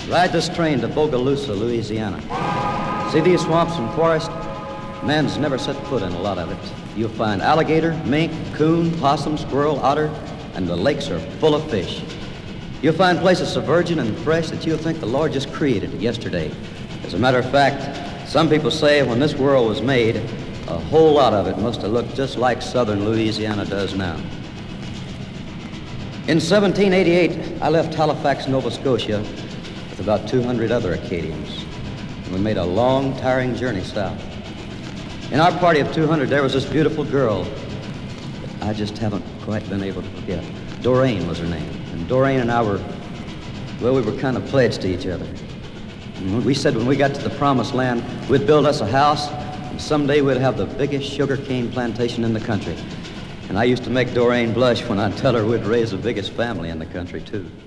Ride this train to Bogalusa, Louisiana. See these swamps and forests? Man's never set foot in a lot of it. You'll find alligator, mink, coon, possum, squirrel, otter, and the lakes are full of fish. You'll find places so virgin and fresh that you'll think the Lord just created it yesterday. As a matter of fact, some people say when this world was made, a whole lot of it must have looked just like southern Louisiana does now. In 1788, I left Halifax, Nova Scotia with about 200 other Acadians. And we made a long, tiring journey south. In our party of 200, there was this beautiful girl that I just haven't quite been able to forget. Doreen was her name. And Doreen and I were kind of pledged to each other. And we said when we got to the promised land, we'd build us a house, and someday we'd have the biggest sugarcane plantation in the country. And I used to make Doreen blush when I'd tell her we'd raise the biggest family in the country, too.